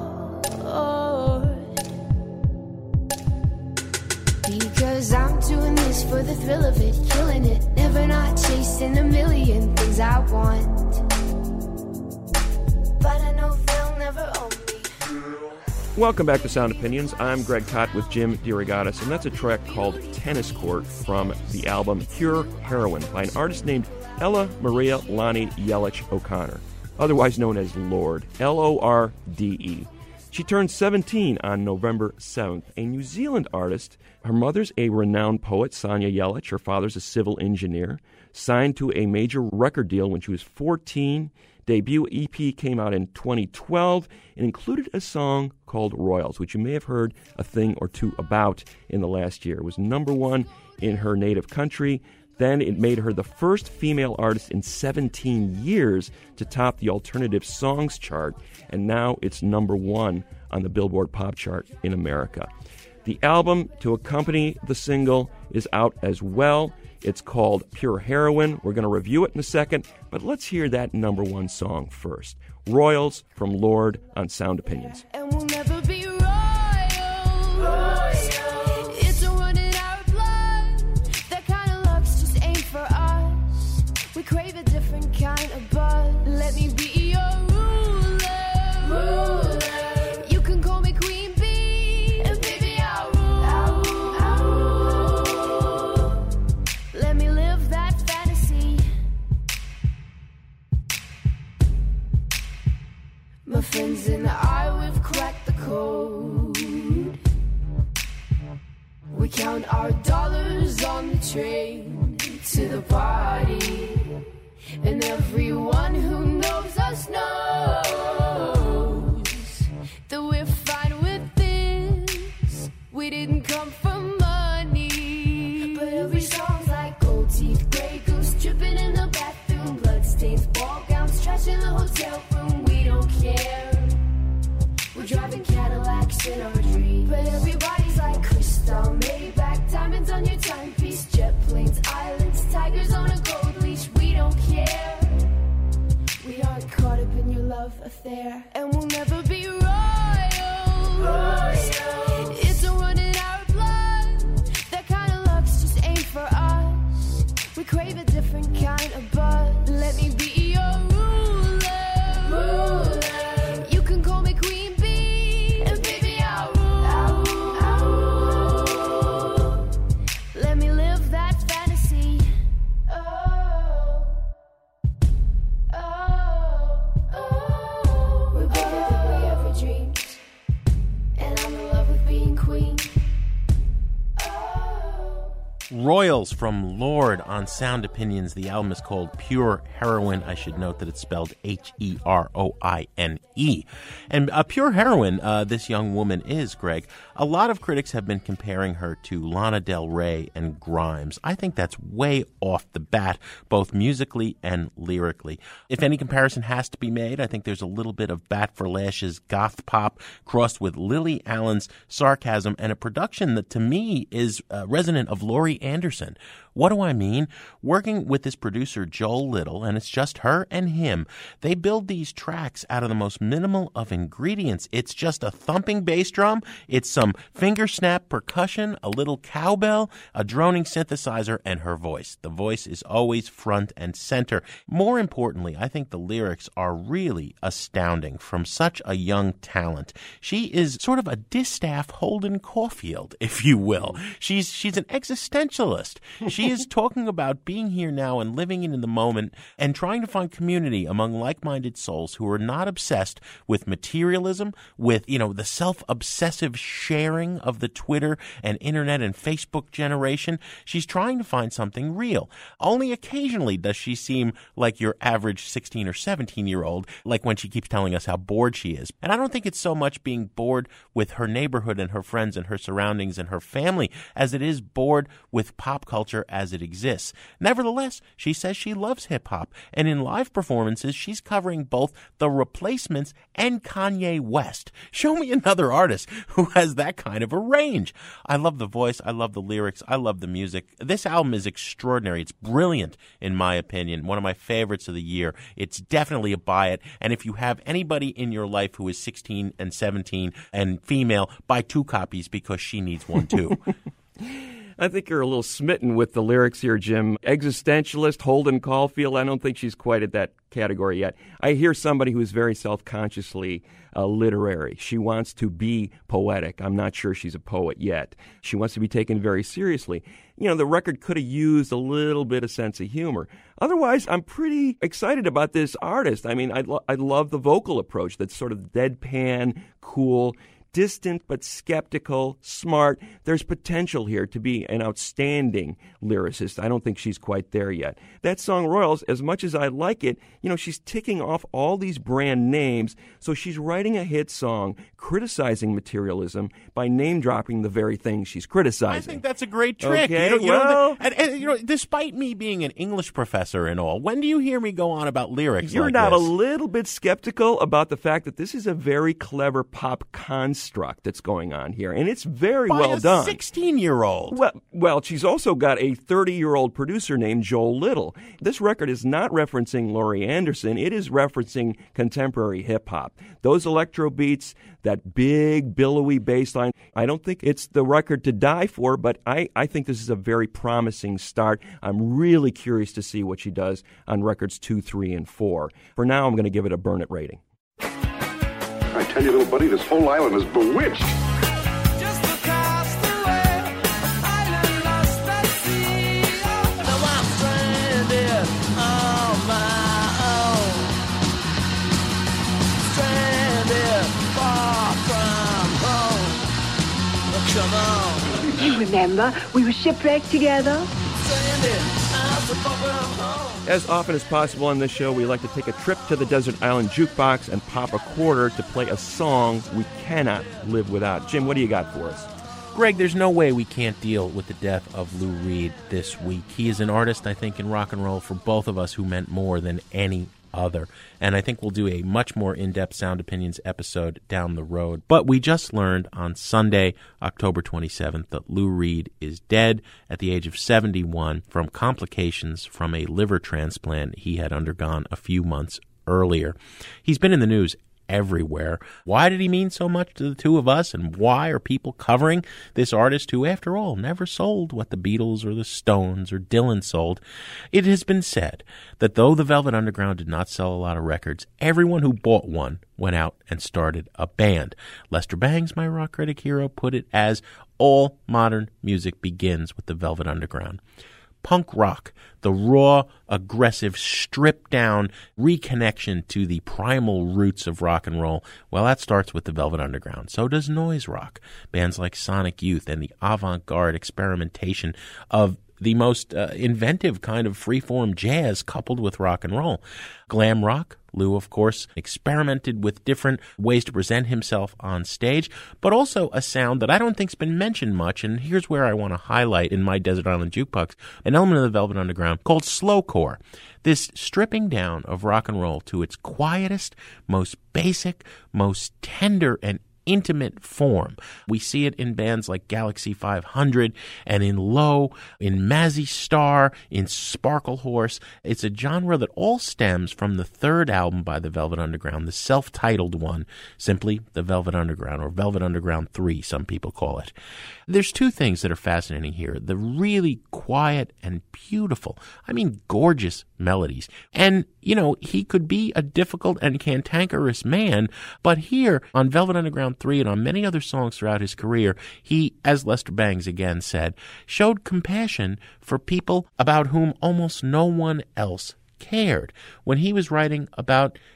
Because I'm doing this for the thrill of it, killing it, never not chasing a million things I want. But I know they'll never own me. Welcome back to Sound Opinions. I'm Greg Kot with Jim DeRogatis, and that's a track called Tennis Court from the album Pure Heroine by an artist named Ella Maria Lonnie Yelich O'Connor, otherwise known as Lorde, Lorde. She turned 17 on November 7th, a New Zealand artist. Her mother's a renowned poet, Sonia Yelich. Her father's a civil engineer. Signed to a major record deal when she was 14. Debut EP came out in 2012 and included a song called Royals, which you may have heard a thing or two about in the last year. It was number one in her native country. Then it made her the first female artist in 17 years to top the alternative songs chart, and now it's number one on the Billboard Pop chart in America. The album to accompany the single is out as well. It's called Pure Heroine. We're going to review it in a second, but let's hear that number one song first. Royals from Lorde on Sound Opinions. And we'll never be royals. It's a run in our blood. That kind of luck's just ain't for us. We crave a different kind of buzz. Let me be your ruler. You can call me Queen Bee, and baby I'll rule. Let me live that fantasy. My friends and I, we've cracked the code. We count our dollars on the train to the party. And everyone who knows us knows that we're fine with this. We didn't come for money. But every song's like gold teeth, gray goose dripping in the bathroom, bloodstains, ball gowns, trash in the hotel room. We don't care. We're driving Cadillacs in our dreams. But everybody's like crystal, Maybach, diamonds on your timepiece, jet planes, islands, tigers on a gold leash. We don't care. We aren't caught up in your love affair, and we'll never be royals. It's a run in our blood. That kind of luck's just ain't for us. We crave a different kind of buzz. Let me be your ruler. You can call me Queen Bee, and baby I'll rule. Let me live that fantasy. We're better than we ever dreamed, and I'm in love with being queen. Royals from Lorde on Sound Opinions. The album is called Pure Heroine. I should note that it's spelled Heroine. And Pure Heroine, this young woman is, Greg. A lot of critics have been comparing her to Lana Del Rey and Grimes. I think that's way off the bat, both musically and lyrically. If any comparison has to be made, I think there's a little bit of Bat for Lashes goth pop crossed with Lily Allen's sarcasm and a production that to me is resonant of Laurie Anderson. What do I mean? Working with this producer, Joel Little, and it's just her and him, they build these tracks out of the most minimal of ingredients. It's just a thumping bass drum, it's some finger snap percussion, a little cowbell, a droning synthesizer, and her voice. The voice is always front and center. More importantly, I think the lyrics are really astounding from such a young talent. She is sort of a distaff Holden Caulfield, if you will. She's an existentialist. She is talking about being here now and living in the moment and trying to find community among like-minded souls who are not obsessed with materialism, with, the self-obsessive sharing of the Twitter and internet and Facebook generation. She's trying to find something real. Only occasionally does she seem like your average 16 or 17-year-old, like when she keeps telling us how bored she is. And I don't think it's so much being bored with her neighborhood and her friends and her surroundings and her family as it is bored with pop culture as it exists. Nevertheless, she says she loves hip-hop, and in live performances, she's covering both The Replacements and Kanye West. Show me another artist who has that kind of a range. I love the voice, I love the lyrics, I love the music. This album is extraordinary. It's brilliant, in my opinion. One of my favorites of the year. It's definitely a buy it, and if you have anybody in your life who is 16 and 17 and female, buy 2 copies because she needs one too. I think you're a little smitten with the lyrics here, Jim. Existentialist, Holden Caulfield, I don't think she's quite at that category yet. I hear somebody who's very self-consciously literary. She wants to be poetic. I'm not sure she's a poet yet. She wants to be taken very seriously. You know, the record could have used a little bit of sense of humor. Otherwise, I'm pretty excited about this artist. I mean, I love the vocal approach that's sort of deadpan, cool, distant but skeptical, smart. There's potential here to be an outstanding lyricist. I don't think she's quite there yet. That song, Royals, as much as I like it, you know, she's ticking off all these brand names, so she's writing a hit song criticizing materialism by name-dropping the very thing she's criticizing. I think that's a great trick. Okay, Despite me being an English professor and all, when do you hear me go on about lyrics You're like not this? a little bit skeptical about the fact that this is a very clever pop construct that's going on here, and it's very By well a done. 16-year-old. Well, she's also got a 30-year-old producer named Joel Little. This record is not referencing Laurie Anderson. It is referencing contemporary hip-hop. Those electro beats, that big, billowy bass line, I don't think it's the record to die for, but I think this is a very promising start. I'm really curious to see what she does on records 2, 3, and 4. For now, I'm going to give it a burn it rating. I tell you, little buddy, this whole island is bewitched. Just across the way, island lost at sea. Now I'm stranded on my own. Stranded far from home. Come on. You remember, we were shipwrecked together. Stranded out from home. As often as possible on this show, we like to take a trip to the Desert Island Jukebox and pop a quarter to play a song we cannot live without. Jim, what do you got for us? Greg, there's no way we can't deal with the death of Lou Reed this week. He is an artist, I think, in rock and roll for both of us who meant more than any other. And I think we'll do a much more in-depth Sound Opinions episode down the road. But we just learned on Sunday, October 27th, that Lou Reed is dead at the age of 71 from complications from a liver transplant he had undergone a few months earlier. He's been in the news everywhere. Why did he mean so much to the two of us, and why are people covering this artist who, after all, never sold what the Beatles or the Stones or Dylan sold? It has been said that though the Velvet Underground did not sell a lot of records, everyone who bought one went out and started a band. Lester Bangs, my rock critic hero, put it as all modern music begins with the Velvet Underground. Punk rock, the raw, aggressive, stripped-down reconnection to the primal roots of rock and roll, well, that starts with the Velvet Underground. So does noise rock. Bands like Sonic Youth and the avant-garde experimentation of the most inventive kind of free-form jazz coupled with rock and roll. Glam rock, Lou, of course, experimented with different ways to present himself on stage, but also a sound that I don't think's been mentioned much, and here's where I want to highlight in my Desert Island Jukebox, an element of the Velvet Underground called slowcore. This stripping down of rock and roll to its quietest, most basic, most tender and intimate form. We see it in bands like Galaxy 500 and in Low, in Mazzy Star, in Sparkle Horse. It's a genre that all stems from the third album by the Velvet Underground, the self-titled one, simply The Velvet Underground, or Velvet Underground 3, some people call it. There's two things that are fascinating here. The really quiet and beautiful, I mean gorgeous melodies. And, you know, he could be a difficult and cantankerous man, but here on Velvet Underground 3 and on many other songs throughout his career, he, as Lester Bangs again said, showed compassion for people about whom almost no one else cared. When he was writing about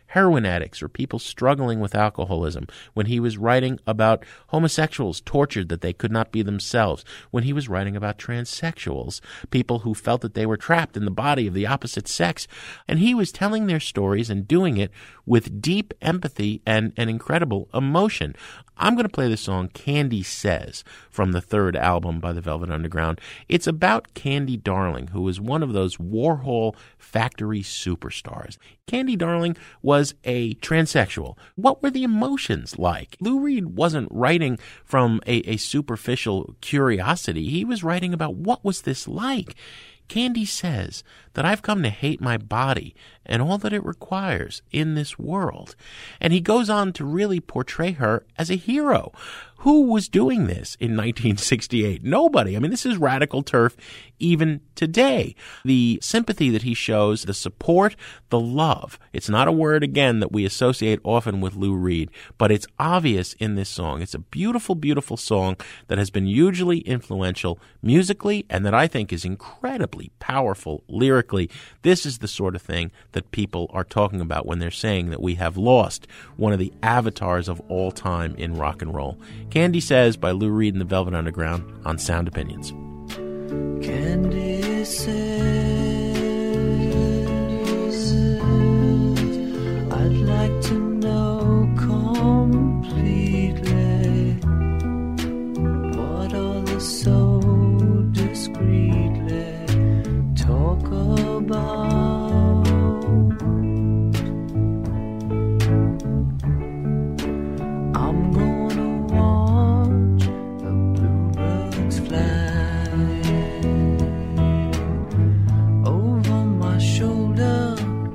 heroin addicts or people struggling with alcoholism, when he was writing about homosexuals tortured that they could not be themselves, when he was writing about transsexuals, people who felt that they were trapped in the body of the opposite sex. And he was telling their stories and doing it with deep empathy and incredible emotion. I'm going to play the song Candy Says from the third album by the Velvet Underground. It's about Candy Darling, who was one of those Warhol factory superstars. Candy Darling was a transsexual. What were the emotions like? Lou Reed wasn't writing from a superficial curiosity. He was writing about what was this like. Candy says that I've come to hate my body and all that it requires in this world. And he goes on to really portray her as a hero. Who was doing this in 1968? Nobody. I mean, this is radical turf even today. The sympathy that he shows, the support, the love. It's not a word, again, that we associate often with Lou Reed, but it's obvious in this song. It's a beautiful, beautiful song that has been hugely influential musically and that I think is incredibly powerful lyrically. This is the sort of thing that people are talking about when they're saying that we have lost one of the avatars of all time in rock and roll. Candy Says by Lou Reed and the Velvet Underground on Sound Opinions. Candy says, I'd like to know completely what others so discreetly talk about. I'm gonna watch the bluebirds fly over my shoulder.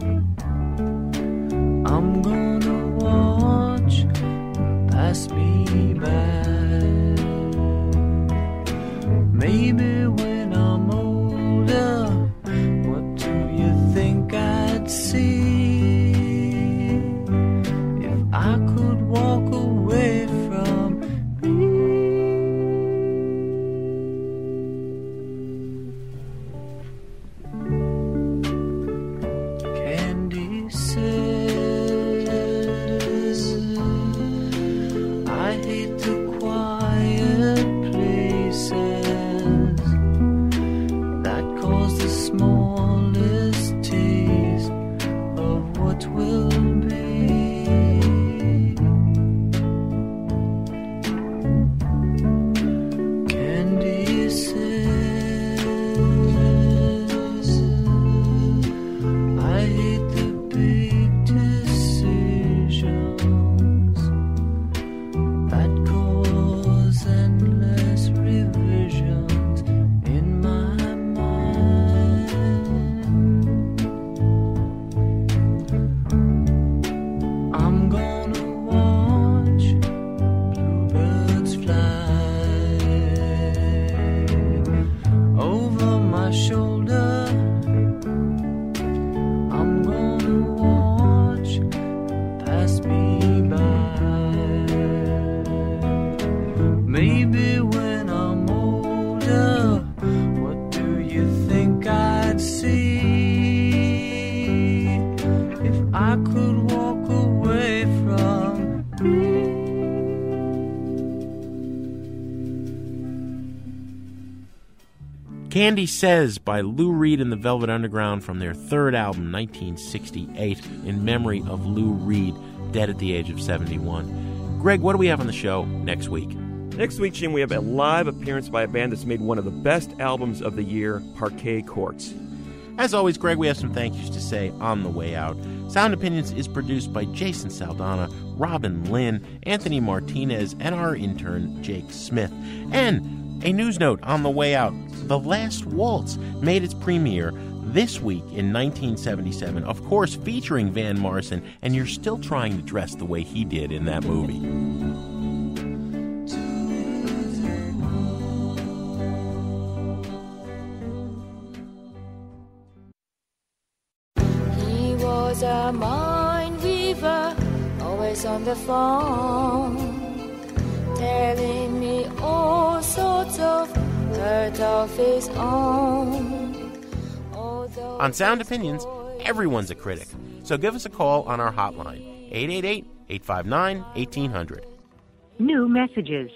I'm gonna watch them pass me by. Maybe when I'm older, what do you think I'd see if I could walk away from me? Candy says, I hate the quiet places that cause the smallest taste of what will be. Candy says, I hate the big decisions that cause endless revisions in my mind. I'm gonna watch bluebirds fly over my shoulder. I'm gonna watch pass me by. Maybe when I'm older, what do you think I'd see if I could walk away from me? Candy Says by Lou Reed and the Velvet Underground from their third album, 1968, in memory of Lou Reed, dead at the age of 71. Greg, what do we have on the show next week? Next week, Jim, we have a live appearance by a band that's made one of the best albums of the year, Parquet Courts. As always, Greg, we have some thank yous to say on the way out. Sound Opinions is produced by Jason Saldana, Robin Lynn, Anthony Martinez, and our intern, Jake Smith. And a news note on the way out. The Last Waltz made its premiere this week in 1977, of course featuring Van Morrison, and you're still trying to dress the way he did in that movie. He was a mind weaver, always on the phone, telling me all sorts of hurt of his own. On Sound Opinions, Everyone's a critic. So give us a call on our hotline, 888-859-1800. New messages.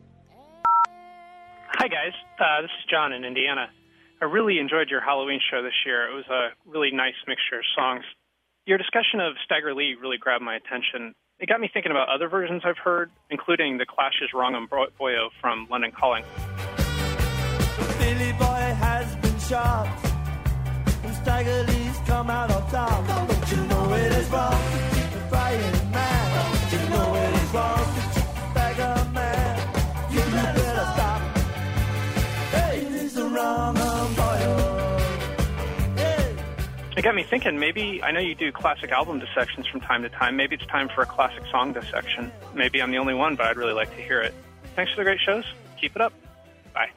Hi, guys. This is John in Indiana. I really enjoyed your Halloween show this year. It was a really nice mixture of songs. Your discussion of Stagger Lee really grabbed my attention. It got me thinking about other versions I've heard, including The Clash's Wrong and Boyo from London Calling. Billy Boy has been shot, and Stagger Lee's come out on top. Don't you know it is wrong to keep the frying man? Don't you know it is wrong to keep the Stagger man? You better stop. Hey, it is the wrong and Boyo. It got me thinking, maybe, I know you do classic album dissections from time to time. Maybe it's time for a classic song dissection. Maybe I'm the only one, but I'd really like to hear it. Thanks for the great shows. Keep it up. Bye.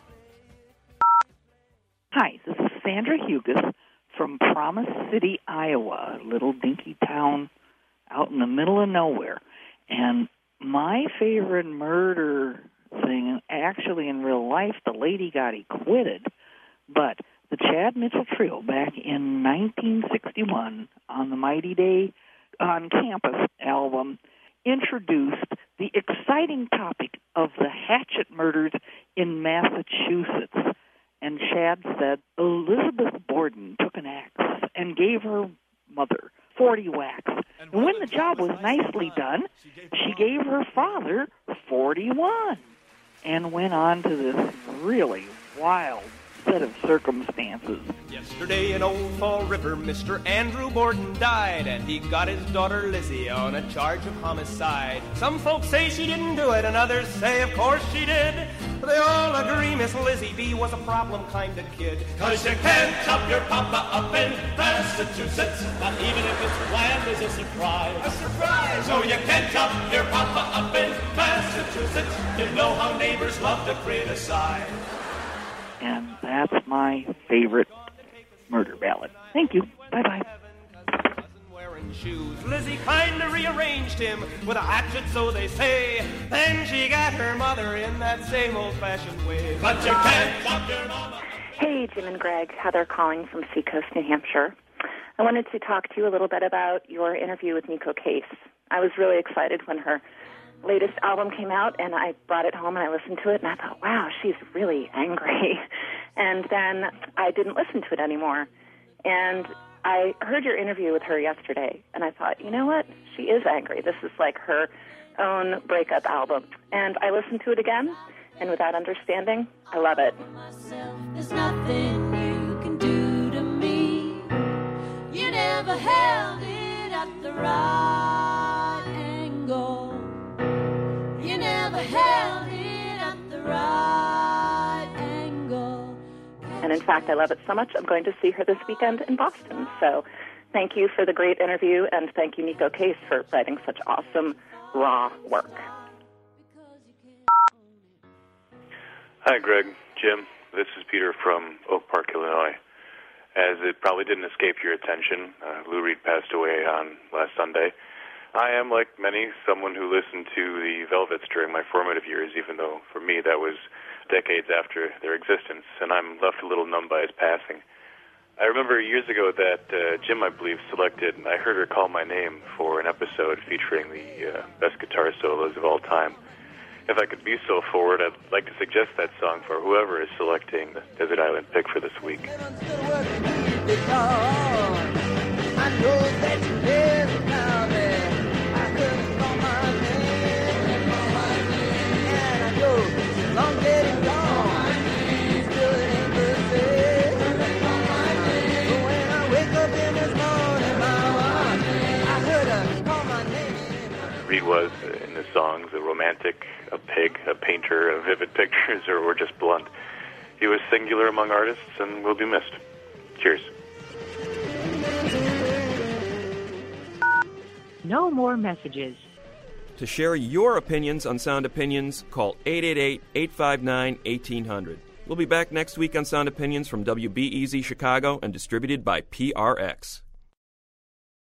Hi, this is Sandra Hugas from Promise City, Iowa, a little dinky town out in the middle of nowhere. And my favorite murder thing, actually in real life, the lady got acquitted, but the Chad Mitchell Trio back in 1961 on the Mighty Day on Campus album introduced the exciting topic of the hatchet murders in Massachusetts. And Chad said Elizabeth Borden took an axe and gave her mother 40 whacks. And when the job was nicely done, she gave her father 41 and went on to this really wild set of circumstances. Yesterday in Old Fall River, Mr. Andrew Borden died, and he got his daughter Lizzie on a charge of homicide. Some folks say she didn't do it, and others say of course she did. But they all agree Miss Lizzie B was a problem kind of kid. 'Cause you can't chop your papa up in Massachusetts, not even if his plan is a surprise. A surprise! So you can't chop your papa up in Massachusetts. You know how neighbors love to criticize. And that's my favorite murder ballad. Thank you. Bye-bye. Shoes. Lizzie kinda rearranged him with a hatchet, so they say. Then she got her mother in that same old-fashioned way. But you can't stop your mama. Hey, Jim and Greg. Heather calling from Seacoast, New Hampshire. I wanted to talk to you a little bit about your interview with Neko Case. I was really excited when her latest album came out, and I brought it home and I listened to it, and I thought, wow, she's really angry. And then I didn't listen to it anymore. And I heard your interview with her yesterday, and I thought, you know what? She is angry. This is like her own breakup album. And I listened to it again, and without understanding, I love it. There's nothing you can do to me. You never held it at the right angle. You never held it at the right angle. And in fact, I love it so much, I'm going to see her this weekend in Boston. So thank you for the great interview, and thank you, Neko Case, for writing such awesome, raw work. Hi, Greg, Jim. This is Peter from Oak Park, Illinois. As it probably didn't escape your attention, Lou Reed passed away on last Sunday. I am, like many, someone who listened to the Velvets during my formative years, even though, for me, that was decades after their existence, and I'm left a little numb by his passing. I remember years ago that Jim, I believe, selected, I heard her call my name for an episode featuring the best guitar solos of all time. If I could be so forward, I'd like to suggest that song for whoever is selecting the Desert Island pick for this week. I know that you live now there. I heard you call my name, and I know it's long dead and gone. Still it ain't the same. But when I wake up in this morning, I heard her call my name. Reed was, in the songs, a romantic, a pig, a painter of vivid pictures, or just blunt. He was singular among artists and will be missed. Cheers. No more messages. To share your opinions on Sound Opinions, call 888-859-1800. We'll be back next week on Sound Opinions from WBEZ Chicago and distributed by PRX.